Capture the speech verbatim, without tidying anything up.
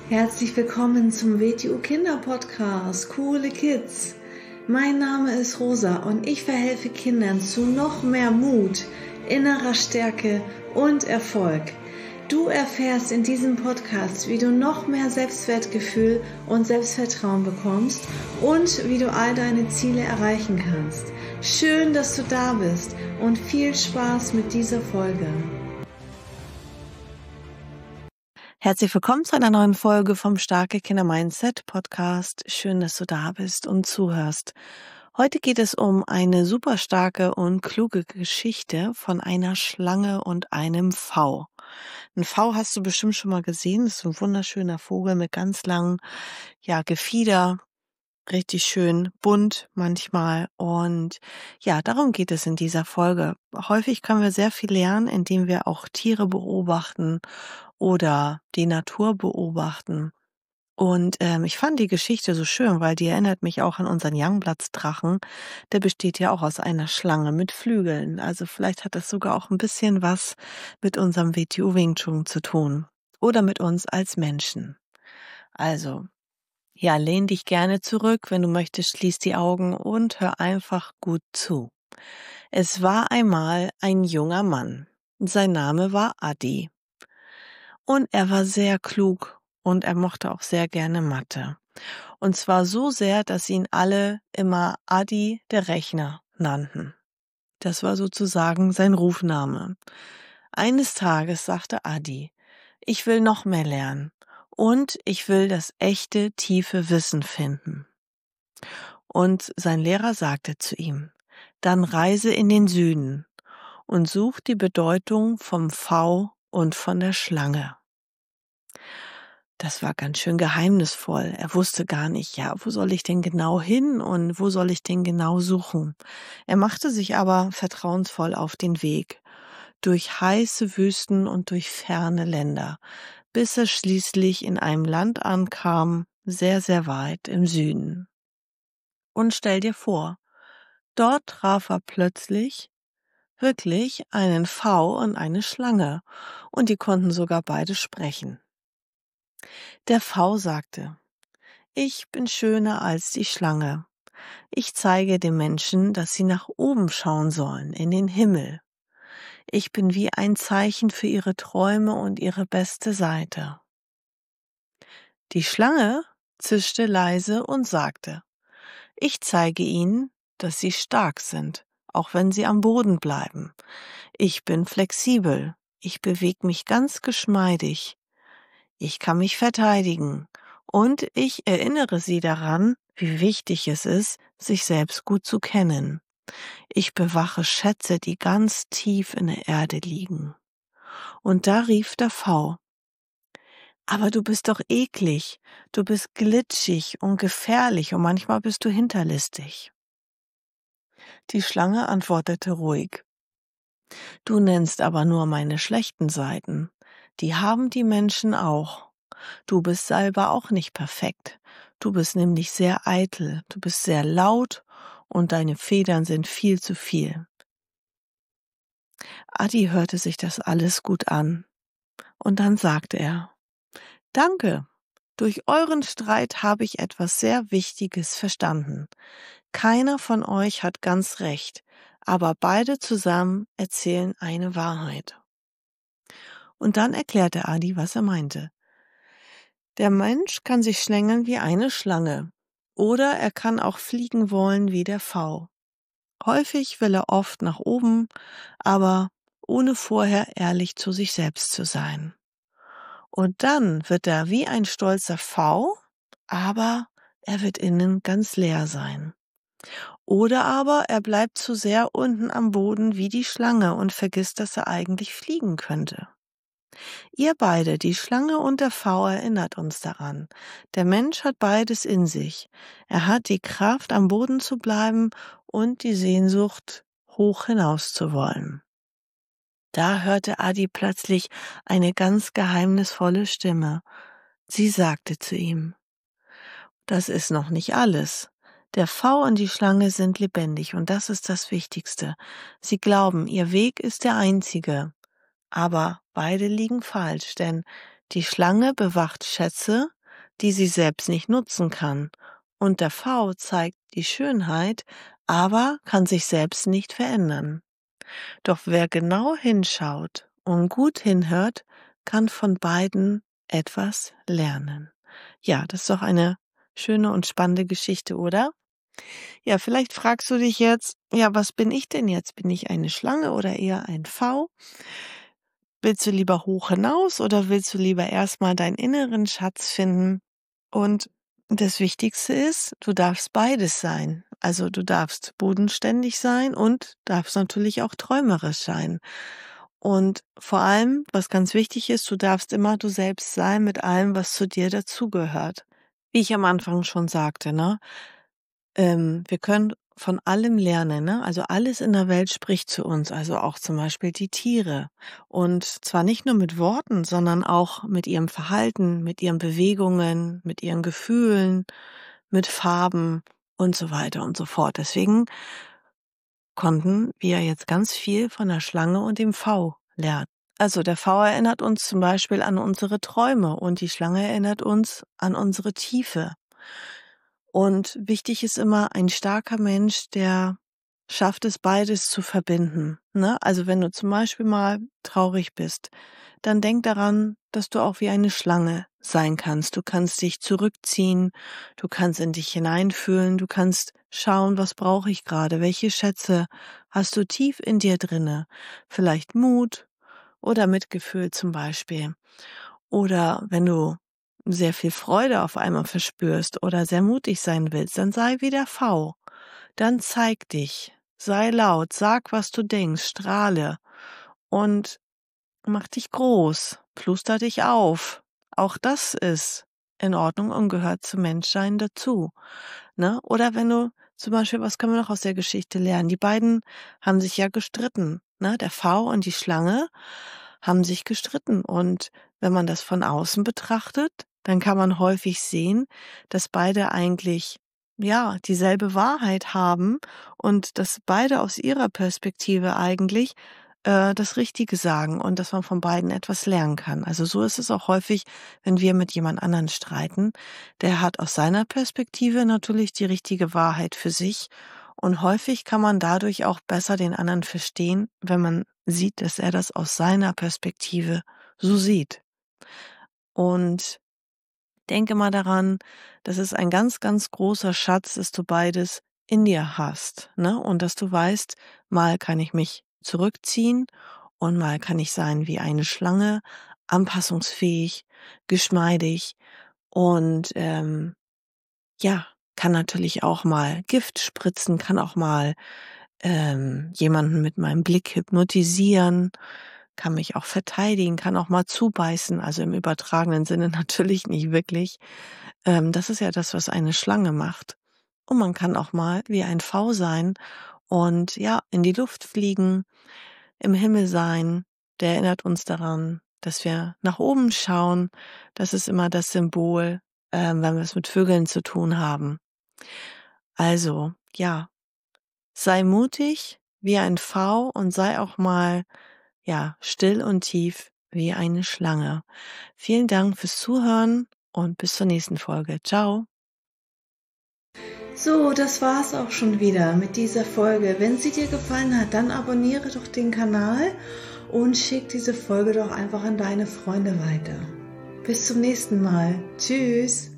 Herzlich willkommen zum W T U Kinder Podcast, Coole Kids. Mein Name ist Rosa und ich verhelfe Kindern zu noch mehr Mut, innerer Stärke und Erfolg. Du erfährst in diesem Podcast, wie du noch mehr Selbstwertgefühl und Selbstvertrauen bekommst und wie du all deine Ziele erreichen kannst. Schön, dass du da bist und viel Spaß mit dieser Folge. Herzlich willkommen zu einer neuen Folge vom Starke Kinder Mindset Podcast. Schön, dass du da bist und zuhörst. Heute geht es um eine super starke und kluge Geschichte von einer Schlange und einem V. Ein V hast du bestimmt schon mal gesehen. Das ist ein wunderschöner Vogel mit ganz langem, ja, Gefieder. Richtig schön bunt manchmal. Und ja, darum geht es in dieser Folge. Häufig können wir sehr viel lernen, indem wir auch Tiere beobachten oder die Natur beobachten. Und ähm, ich fand die Geschichte so schön, weil die erinnert mich auch an unseren Youngblood-Drachen. Der besteht ja auch aus einer Schlange mit Flügeln. Also vielleicht hat das sogar auch ein bisschen was mit unserem W T U Wing Chun zu tun. Oder mit uns als Menschen. Also, ja, lehn dich gerne zurück. Wenn du möchtest, schließ die Augen und hör einfach gut zu. Es war einmal ein junger Mann. Sein Name war Adi. Und er war sehr klug und er mochte auch sehr gerne Mathe. Und zwar so sehr, dass ihn alle immer Adi der Rechner nannten. Das war sozusagen sein Rufname. Eines Tages sagte Adi, ich will noch mehr lernen und ich will das echte, tiefe Wissen finden. Und sein Lehrer sagte zu ihm, dann reise in den Süden und such die Bedeutung vom V und von der Schlange. Das war ganz schön geheimnisvoll. Er wusste gar nicht, ja, wo soll ich denn genau hin und wo soll ich denn genau suchen? Er machte sich aber vertrauensvoll auf den Weg, durch heiße Wüsten und durch ferne Länder, bis er schließlich in einem Land ankam, sehr, sehr weit im Süden. Und stell dir vor, dort traf er plötzlich wirklich einen V und eine Schlange, und die konnten sogar beide sprechen. Der V sagte, ich bin schöner als die Schlange. Ich zeige den Menschen, dass sie nach oben schauen sollen, in den Himmel. Ich bin wie ein Zeichen für ihre Träume und ihre beste Seite. Die Schlange zischte leise und sagte, ich zeige ihnen, dass sie stark sind, auch wenn sie am Boden bleiben. Ich bin flexibel, ich bewege mich ganz geschmeidig. Ich kann mich verteidigen und ich erinnere sie daran, wie wichtig es ist, sich selbst gut zu kennen. Ich bewache Schätze, die ganz tief in der Erde liegen. Und da rief der V, aber du bist doch eklig, du bist glitschig und gefährlich und manchmal bist du hinterlistig. Die Schlange antwortete ruhig, du nennst aber nur meine schlechten Seiten, die haben die Menschen auch. Du bist selber auch nicht perfekt, du bist nämlich sehr eitel, du bist sehr laut und deine Federn sind viel zu viel. Adi hörte sich das alles gut an und dann sagte er, danke, durch euren Streit habe ich etwas sehr Wichtiges verstanden. Keiner von euch hat ganz recht, aber beide zusammen erzählen eine Wahrheit. Und dann erklärte Adi, was er meinte. Der Mensch kann sich schlängeln wie eine Schlange oder er kann auch fliegen wollen wie der V. Häufig will er oft nach oben, aber ohne vorher ehrlich zu sich selbst zu sein. Und dann wird er wie ein stolzer V, aber er wird innen ganz leer sein. Oder aber er bleibt zu sehr unten am Boden wie die Schlange und vergisst, dass er eigentlich fliegen könnte. Ihr beide, die Schlange und der V, erinnert uns daran. Der Mensch hat beides in sich. Er hat die Kraft, am Boden zu bleiben und die Sehnsucht, hoch hinaus zu wollen. Da hörte Adi plötzlich eine ganz geheimnisvolle Stimme. Sie sagte zu ihm, das ist noch nicht alles. Der V und die Schlange sind lebendig und das ist das Wichtigste. Sie glauben, ihr Weg ist der einzige. Aber beide liegen falsch, denn die Schlange bewacht Schätze, die sie selbst nicht nutzen kann. Und der V zeigt die Schönheit, aber kann sich selbst nicht verändern. Doch wer genau hinschaut und gut hinhört, kann von beiden etwas lernen. Ja, das ist doch eine schöne und spannende Geschichte, oder? Ja, vielleicht fragst du dich jetzt, ja, was bin ich denn jetzt? Bin ich eine Schlange oder eher ein V? Willst du lieber hoch hinaus oder willst du lieber erstmal deinen inneren Schatz finden? Und das Wichtigste ist, du darfst beides sein. Also du darfst bodenständig sein und darfst natürlich auch träumerisch sein. Und vor allem, was ganz wichtig ist, du darfst immer du selbst sein mit allem, was zu dir dazugehört. Wie ich am Anfang schon sagte, ne? Ähm, wir können von allem lernen, ne? Also alles in der Welt spricht zu uns, also auch zum Beispiel die Tiere. Und zwar nicht nur mit Worten, sondern auch mit ihrem Verhalten, mit ihren Bewegungen, mit ihren Gefühlen, mit Farben und so weiter und so fort. Deswegen konnten wir jetzt ganz viel von der Schlange und dem V lernen. Also der V erinnert uns zum Beispiel an unsere Träume und die Schlange erinnert uns an unsere Tiefe. Und wichtig ist immer ein starker Mensch, der schafft es, beides zu verbinden. Ne? Also wenn du zum Beispiel mal traurig bist, dann denk daran, dass du auch wie eine Schlange sein kannst. Du kannst dich zurückziehen, du kannst in dich hineinfühlen, du kannst schauen, was brauche ich gerade, welche Schätze hast du tief in dir drinne. Vielleicht Mut oder Mitgefühl zum Beispiel. Oder wenn du sehr viel Freude auf einmal verspürst oder sehr mutig sein willst, dann sei wie der V. Dann zeig dich, sei laut, sag, was du denkst, strahle und mach dich groß, pluster dich auf. Auch das ist in Ordnung und gehört zum Menschsein dazu. Ne? Oder wenn du zum Beispiel, was können wir noch aus der Geschichte lernen? Die beiden haben sich ja gestritten. Ne? Der V und die Schlange haben sich gestritten. Und wenn man das von außen betrachtet, dann kann man häufig sehen, dass beide eigentlich ja dieselbe Wahrheit haben und dass beide aus ihrer Perspektive eigentlich äh, das Richtige sagen und dass man von beiden etwas lernen kann. Also so ist es auch häufig, wenn wir mit jemand anderen streiten. Der hat aus seiner Perspektive natürlich die richtige Wahrheit für sich und häufig kann man dadurch auch besser den anderen verstehen, wenn man sieht, dass er das aus seiner Perspektive so sieht. Und denke mal daran, dass es ein ganz, ganz großer Schatz, dass du beides in dir hast, ne? Und dass du weißt, mal kann ich mich zurückziehen und mal kann ich sein wie eine Schlange, anpassungsfähig, geschmeidig und ähm, ja, kann natürlich auch mal Gift spritzen, kann auch mal ähm, jemanden mit meinem Blick hypnotisieren, kann mich auch verteidigen, kann auch mal zubeißen, also im übertragenen Sinne natürlich nicht wirklich. Ähm, das ist ja das, was eine Schlange macht. Und man kann auch mal wie ein V sein und ja, in die Luft fliegen, im Himmel sein. Der erinnert uns daran, dass wir nach oben schauen. Das ist immer das Symbol, ähm, wenn wir es mit Vögeln zu tun haben. Also, ja, sei mutig wie ein V und sei auch mal ja, still und tief wie eine Schlange. Vielen Dank fürs Zuhören und bis zur nächsten Folge. Ciao. So, das war's auch schon wieder mit dieser Folge. Wenn sie dir gefallen hat, dann abonniere doch den Kanal und schick diese Folge doch einfach an deine Freunde weiter. Bis zum nächsten Mal. Tschüss.